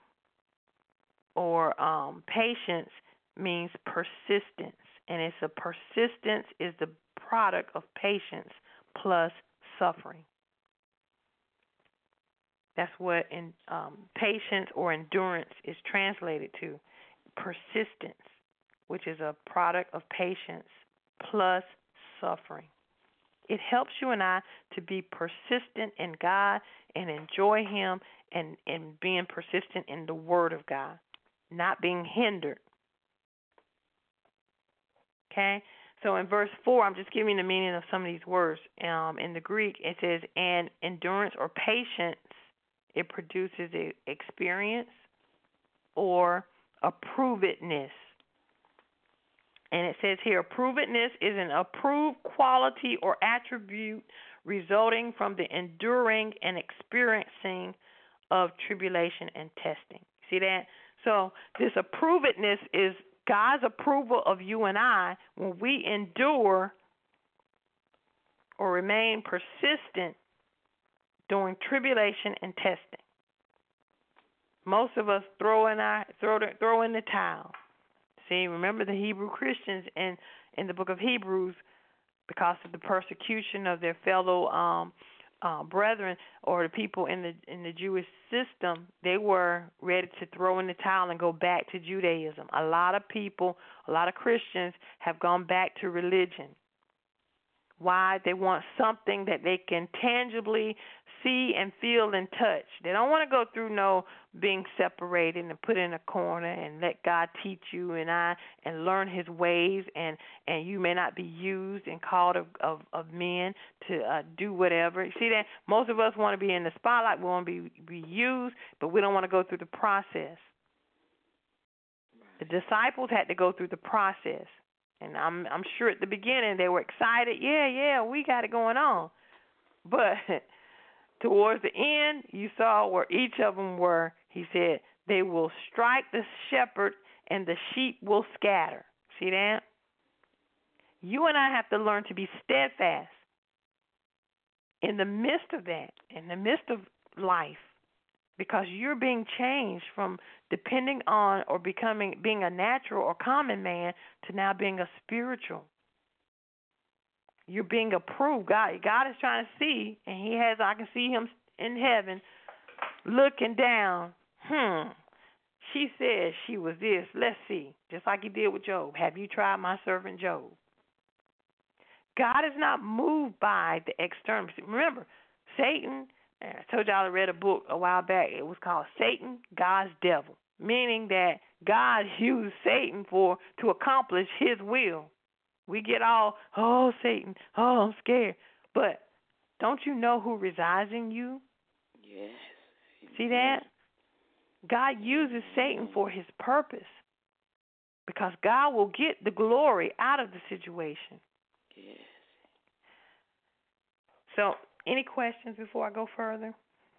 or patience means persistence. And it's a persistence is the product of patience plus suffering. That's what patience or endurance is translated to. Persistence, which is a product of patience plus suffering. It helps you and I to be persistent in God and enjoy Him and being persistent in the Word of God, not being hindered. Okay? So in verse 4, I'm just giving the meaning of some of these words. In the Greek, it says, and endurance or patience, it produces experience or approvedness. And it says here, approvedness is an approved quality or attribute resulting from the enduring and experiencing of tribulation and testing. See that? So this approvedness is God's approval of you and I when we endure or remain persistent during tribulation and testing. Most of us throw in the towel. See, remember the Hebrew Christians in the book of Hebrews, because of the persecution of their fellow brethren or the people in the Jewish system, they were ready to throw in the towel and go back to Judaism. A lot of people, a lot of Christians have gone back to religion. Why? They want something that they can tangibly see and feel and touch. They don't want to go through no being separated and put in a corner and let God teach you and learn His ways, and you may not be used and called of men to do whatever. You see that? Most of us want to be in the spotlight. We want to be used, but we don't want to go through the process. The disciples had to go through the process. And I'm sure at the beginning they were excited. Yeah, we got it going on. But towards the end, you saw where each of them were. He said, they will strike the shepherd and the sheep will scatter. See that? You and I have to learn to be steadfast in the midst of that, in the midst of life. because you're being changed from depending on or being a natural or common man to now being a spiritual. You're being approved. God is trying to see, and I can see him in heaven looking down. She said she was this. Let's see. Just like he did with Job. Have you tried my servant Job? God is not moved by the external. Remember, Satan, I told y'all I read a book a while back. It was called Satan, God's Devil, meaning that God used Satan to accomplish his will. We get all, oh, Satan, oh, I'm scared. But don't you know who resides in you? Yes. See that? God uses Satan for his purpose because God will get the glory out of the situation. Yes. So, any questions before I go further?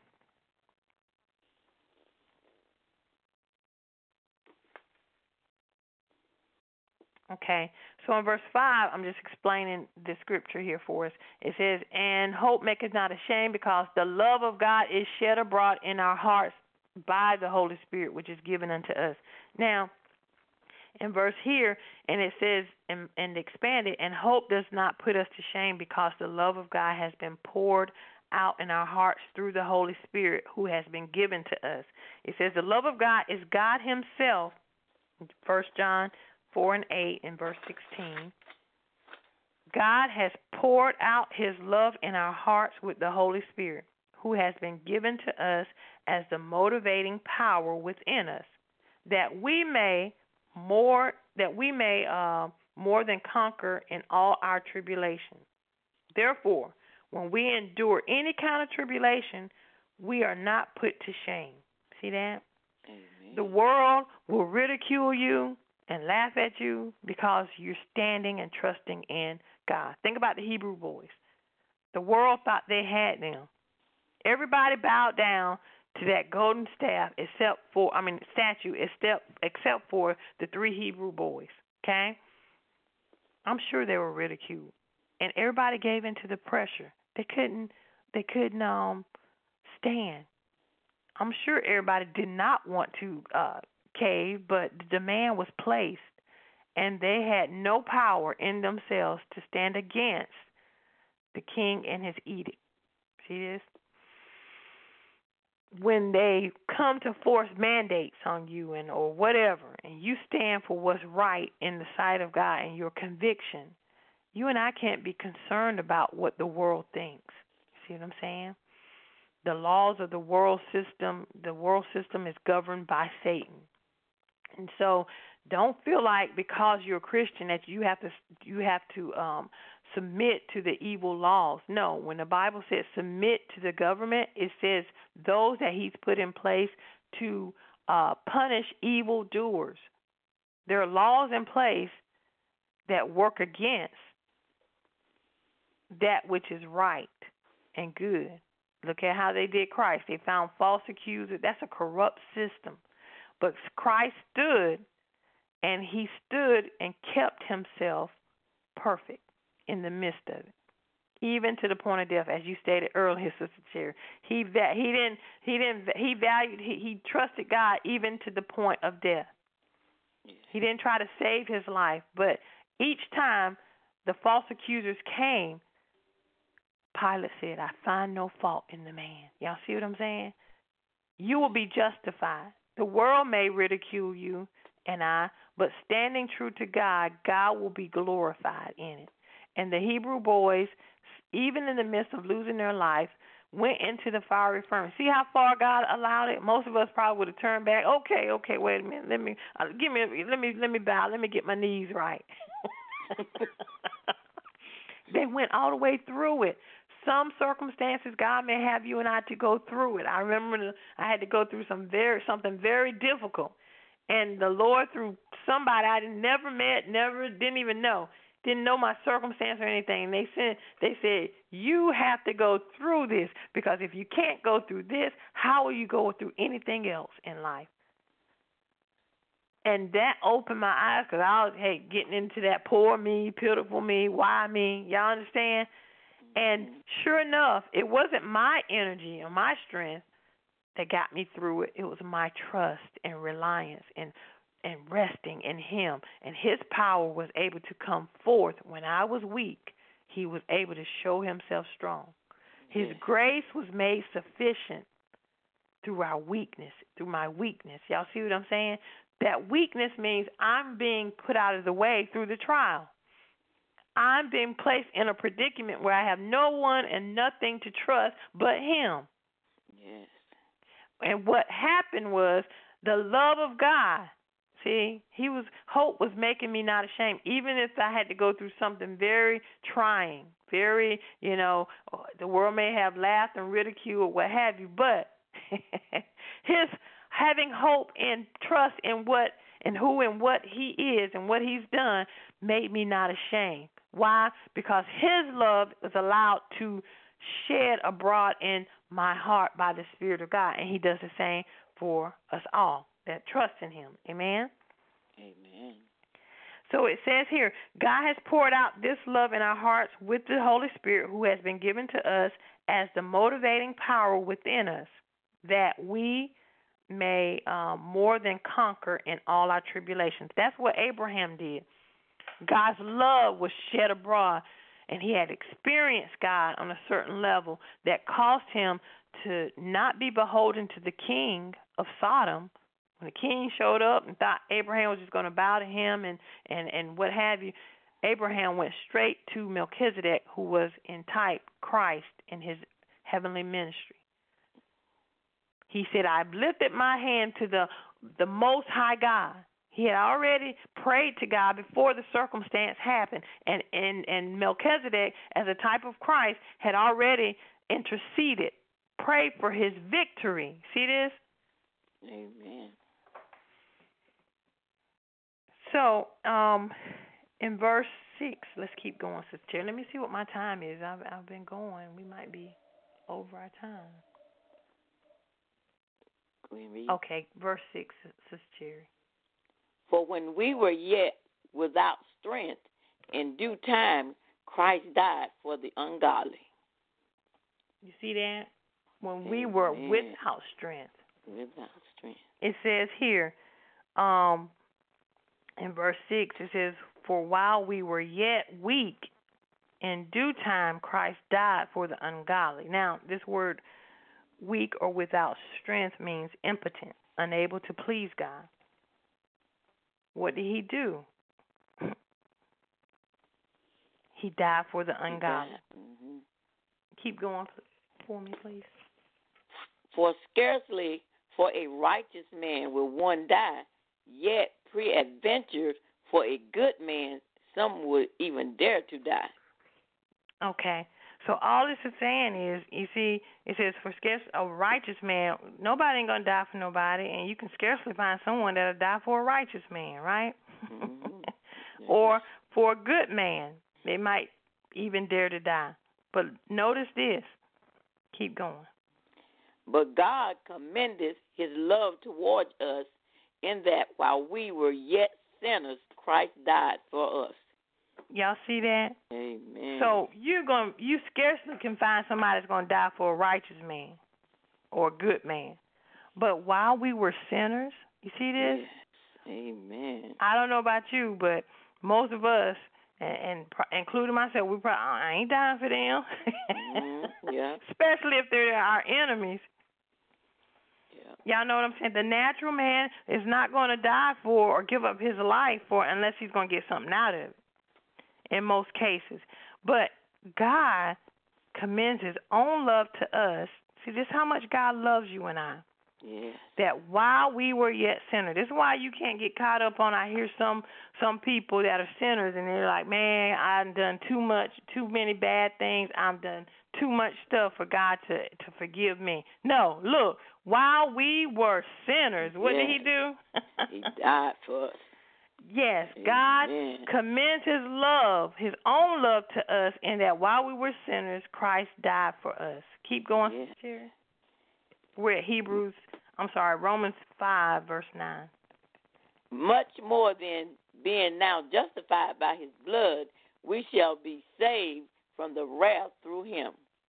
Okay, so in verse 5, I'm just explaining the scripture here for us. It says, and hope maketh not ashamed, because the love of God is shed abroad in our hearts by the Holy Spirit, which is given unto us. Now, in verse here, and it says, and expanded, and hope does not put us to shame, because the love of God has been poured out in our hearts through the Holy Spirit, who has been given to us. It says the love of God is God himself, 1 John 4:8 and verse 16. God has poured out his love in our hearts with the Holy Spirit, who has been given to us as the motivating power within us, that we may more than conquer in all our tribulation. Therefore, when we endure any kind of tribulation, we are not put to shame. See that? Amen. The world will ridicule you and laugh at you because you're standing and trusting in God. Think about the Hebrew boys. The world thought they had them. Everybody bowed down to that golden staff except for the 3 Hebrew boys. Okay? I'm sure they were ridiculed. And everybody gave in to the pressure. They couldn't stand. I'm sure everybody did not want to cave, but the demand was placed, and they had no power in themselves to stand against the king and his edict. See this? When they come to force mandates on you or whatever, and you stand for what's right in the sight of God and your conviction, you and I can't be concerned about what the world thinks. See what I'm saying? The laws of the world system is governed by Satan. And so don't feel like because you're a Christian that you have to submit to the evil laws. No, when the Bible says submit to the government, it says those that he's put in place to punish evildoers. There are laws in place that work against that which is right and good. Look at how they did Christ. They found false accusers. That's a corrupt system. But Christ stood, and he stood and kept himself perfect in the midst of it, even to the point of death, as you stated earlier, Sister Cherry. He trusted God even to the point of death. He didn't try to save his life, but each time the false accusers came, Pilate said, I find no fault in the man. Y'all see what I'm saying? You will be justified. The world may ridicule you but standing true to God, God will be glorified in it. And the Hebrew boys, even in the midst of losing their life, went into the fiery furnace. See how far God allowed it? Most of us probably would have turned back. Okay, wait a minute. Let me bow. Let me get my knees right. They went all the way through it. Some circumstances, God may have you and I to go through it. I remember I had to go through something very difficult, and the Lord, through somebody I never met, didn't know my circumstance or anything. And they said, you have to go through this, because if you can't go through this, how will you go through anything else in life? And that opened my eyes, because I was getting into that poor me, pitiful me, why me? Y'all understand? And sure enough, it wasn't my energy or my strength that got me through it. It was my trust and reliance and resting in him. And his power was able to come forth when I was weak. He was able to show himself strong. His grace was made sufficient through our weakness, through my weakness. Y'all see what I'm saying? That weakness means I'm being put out of the way through the trial. I'm being placed in a predicament where I have no one and nothing to trust but him. Yes. And what happened was the love of God. See, hope was making me not ashamed, even if I had to go through something very trying, very, the world may have laughed and ridiculed, what have you, but his having hope and trust in what and who and what he is and what he's done made me not ashamed. Why? Because his love is allowed to shed abroad in my heart by the Spirit of God, and he does the same for us all that trust in him. Amen? Amen. So it says here, God has poured out this love in our hearts with the Holy Spirit who has been given to us as the motivating power within us that we may more than conquer in all our tribulations. That's what Abraham did. God's love was shed abroad, and he had experienced God on a certain level that caused him to not be beholden to the king of Sodom. When the king showed up and thought Abraham was just going to bow to him and what have you, Abraham went straight to Melchizedek, who was in type Christ in his heavenly ministry. He said, I've lifted my hand to the Most High God. He had already prayed to God before the circumstance happened. And Melchizedek, as a type of Christ, had already interceded, prayed for his victory. See this? Amen. So, in verse 6, let's keep going, Sister Cherry. Let me see what my time is. I've been going. We might be over our time. Go ahead and read. Okay, verse 6, Sister Cherry. For when we were yet without strength, in due time Christ died for the ungodly. You see that? When we Amen. were without strength. Without strength. It says here, in verse 6, it says, for while we were yet weak, in due time Christ died for the ungodly. Now, this word weak or without strength means impotent, unable to please God. What did he do? He died for the ungodly. Mm-hmm. Keep going for me, please. For scarcely for a righteous man will one die, yet peradventure for a good man some would even dare to die. Okay. So all this is saying is, you see, it says for scarce a righteous man, nobody ain't going to die for nobody, and you can scarcely find someone that will die for a righteous man, right? Mm-hmm. Or for a good man, they might even dare to die. But notice this. Keep going. But God commendeth his love towards us in that while we were yet sinners, Christ died for us. Y'all see that? Amen. So you scarcely can find somebody that's going to die for a righteous man or a good man. But while we were sinners, you see this? Yes. Amen. I don't know about you, but most of us, and including myself, I ain't dying for them. Mm-hmm. Yeah. Especially if they're our enemies. Yeah. Y'all know what I'm saying? The natural man is not going to die for or give up his life for unless he's going to get something out of it. In most cases. But God commends his own love to us. See, this is how much God loves you and I. Yes. That while we were yet sinners. This is why you can't get caught up on, I hear some people that are sinners and they're like, man, I've done too many bad things. I've done too much stuff for God to forgive me. No, look, while we were sinners, what did he do? He died for us. Yes, God commends his love, his own love to us in that while we were sinners, Christ died for us. Keep going, Yes. Sister. We're at Romans 5, verse 9. Much more than being now justified by his blood, we shall be saved from the wrath through him.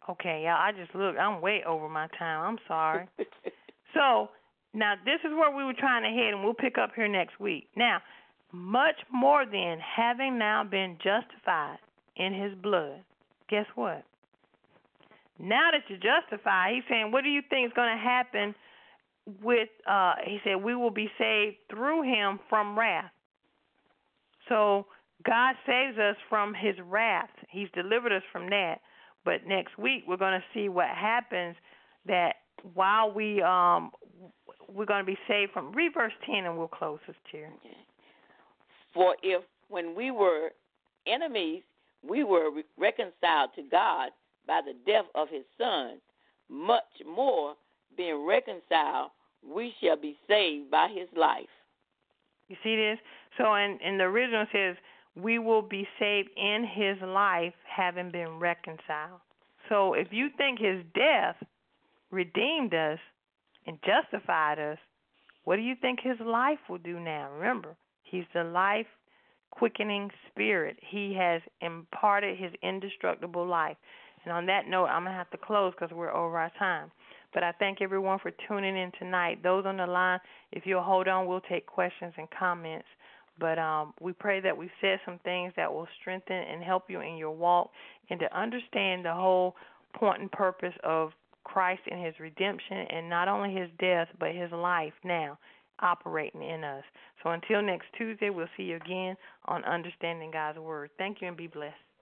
Okay, y'all, I just looked. I'm way over my time. I'm sorry. So, now this is where we were trying to head, and we'll pick up here next week. Now, much more than having now been justified in his blood, guess what? Now that you're justified, he's saying, what do you think is going to happen with, he said, we will be saved through him from wrath. So God saves us from his wrath. He's delivered us from that. But next week we're going to see what happens that while we're going to be saved from, read verse 10 and we'll close this chair. Okay. For if when we were enemies, we were reconciled to God by the death of his Son, much more being reconciled, we shall be saved by his life. You see this? So in the original it says, we will be saved in his life having been reconciled. So if you think his death redeemed us and justified us, what do you think his life will do now? Remember, he's the life-quickening spirit. He has imparted his indestructible life. And on that note, I'm going to have to close because we're over our time. But I thank everyone for tuning in tonight. Those on the line, if you'll hold on, we'll take questions and comments. But we pray that we've said some things that will strengthen and help you in your walk and to understand the whole point and purpose of Christ and his redemption and not only his death but his life now operating in us. So until next Tuesday, we'll see you again on Understanding God's Word. Thank you and be blessed.